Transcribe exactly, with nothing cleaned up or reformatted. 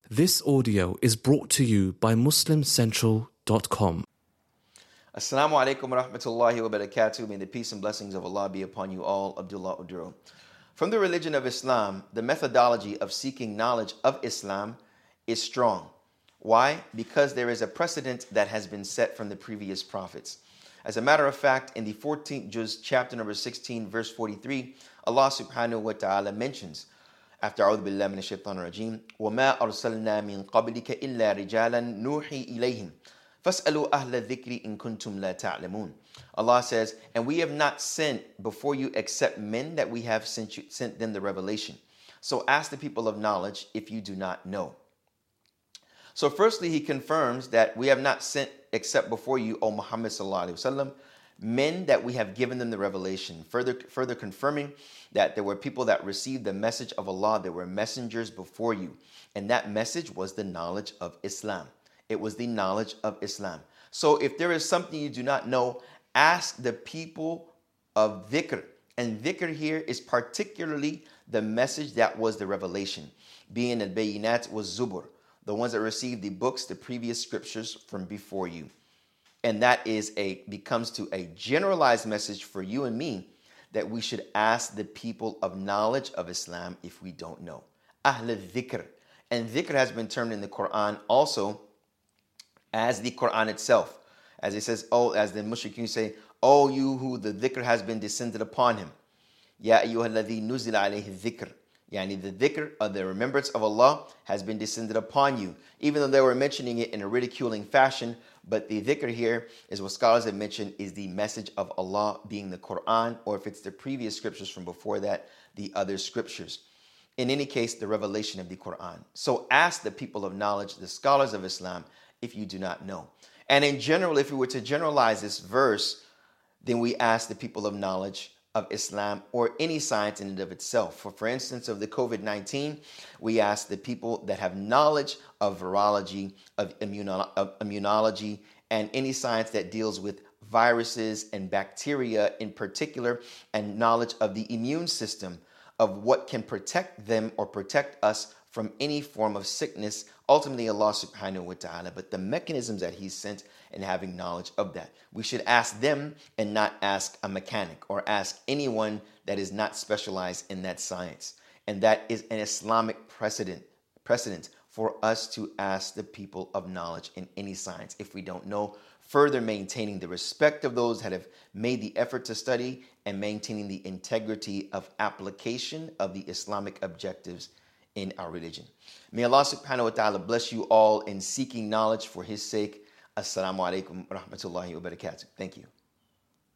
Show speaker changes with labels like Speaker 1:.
Speaker 1: This audio is brought to you by Muslim Central dot com.
Speaker 2: Assalamu alaikum wa rahmatullahi wa barakatuh. May the peace and blessings of Allah be upon you all. Abdullah Uduro. From the religion of Islam, the methodology of seeking knowledge of Islam is strong. Why? Because there is a precedent that has been set from the previous prophets. As a matter of fact, in the fourteenth juz, chapter number sixteen, verse forty-three, Allah subhanahu wa ta'ala mentions, after أعوذ بالله من الشيطان الرجيم وما أرسلنا من قبلك إلا رجالا نوحي إليهم فاسألوا أهل الذكر إن كنتم لا تعلمون. Allah says, and we have not sent before you except men that we have sent you, sent them the revelation. So ask the people of knowledge if you do not know. So firstly, he confirms that we have not sent except before you, O Muhammad sallallahu alaihi wasallam, men that we have given them the revelation. Further, further confirming that there were people that received the message of Allah. There were messengers before you. And that message was the knowledge of Islam. It was the knowledge of Islam. So if there is something you do not know, ask the people of dhikr. And dhikr here is particularly the message that was the revelation. Being al-bayinat was zubur, the ones that received the books, the previous scriptures from before you. And that is a becomes to a generalized message for you and me that we should ask the people of knowledge of Islam if we don't know. Ahl al-dhikr. And dhikr has been termed in the Quran also as the Quran itself. As it says, oh, as the mushrikeen say, oh, you who the dhikr has been descended upon him. Ya ayyuha alladhi nuzila alayhi dhikr. Yani the dhikr of the remembrance of Allah has been descended upon you. Even though they were mentioning it in a ridiculing fashion, but the dhikr here is what scholars have mentioned is the message of Allah being the Quran, or if it's the previous scriptures from before that, the other scriptures. In any case, the revelation of the Quran. So ask the people of knowledge, the scholars of Islam, if you do not know. And in general, if we were to generalize this verse, then we ask the people of knowledge of Islam or any science in and of itself. For, for instance, of the COVID nineteen, we ask the people that have knowledge of virology, of, immuno- of immunology, and any science that deals with viruses and bacteria in particular, and knowledge of the immune system, of what can protect them or protect us from any form of sickness, ultimately Allah subhanahu wa ta'ala, but the mechanisms that He sent and having knowledge of that. We should ask them and not ask a mechanic or ask anyone that is not specialized in that science. And that is an Islamic precedent, precedent for us to ask the people of knowledge in any science if we don't know, further maintaining the respect of those that have made the effort to study and maintaining the integrity of application of the Islamic objectives in our religion. May Allah subhanahu wa ta'ala bless you all in seeking knowledge for His sake. Assalamu alaikum wa rahmatullahi wa barakatuh. Thank you.